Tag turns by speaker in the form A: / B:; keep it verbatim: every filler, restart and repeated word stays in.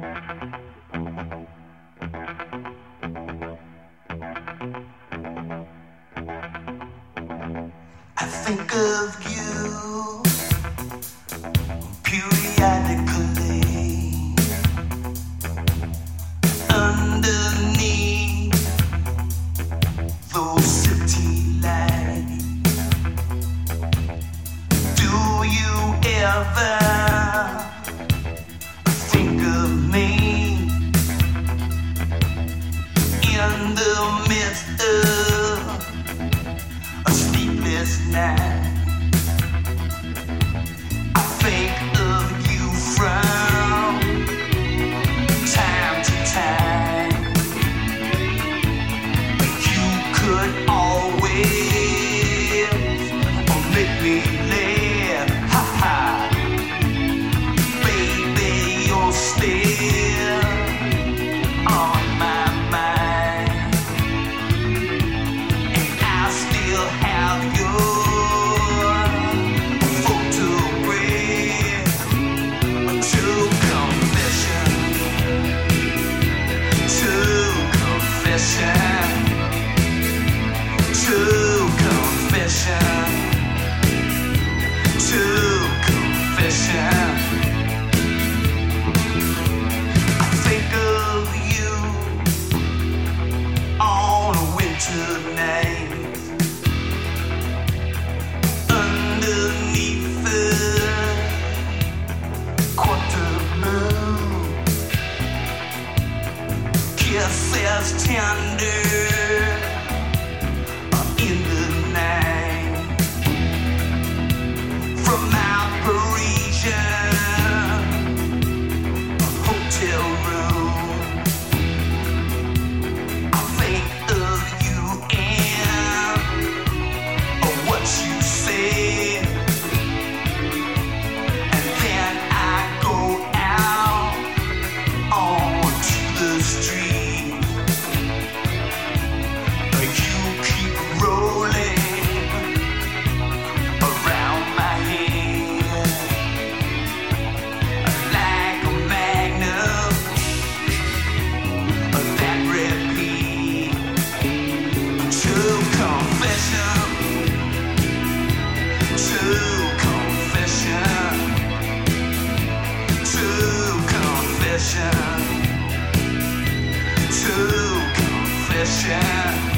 A: I think of you periodically underneath those city lights. Do you ever think of me in the midst of a sleepless night? I think of you from time to time. You could always make me laugh. Ha ha. Baby, you're still on my mind, and I still have your photograph. To confession, to confession, to confession, to confession. I think of you on a winter night underneath the quarter moon. Kisses tender in the night from our Parisian hotel room. I think of you and what you said, and then I go out onto the street. You keep rolling around my head like a magnet that repeat. To confession, to confession, to confession, to confession.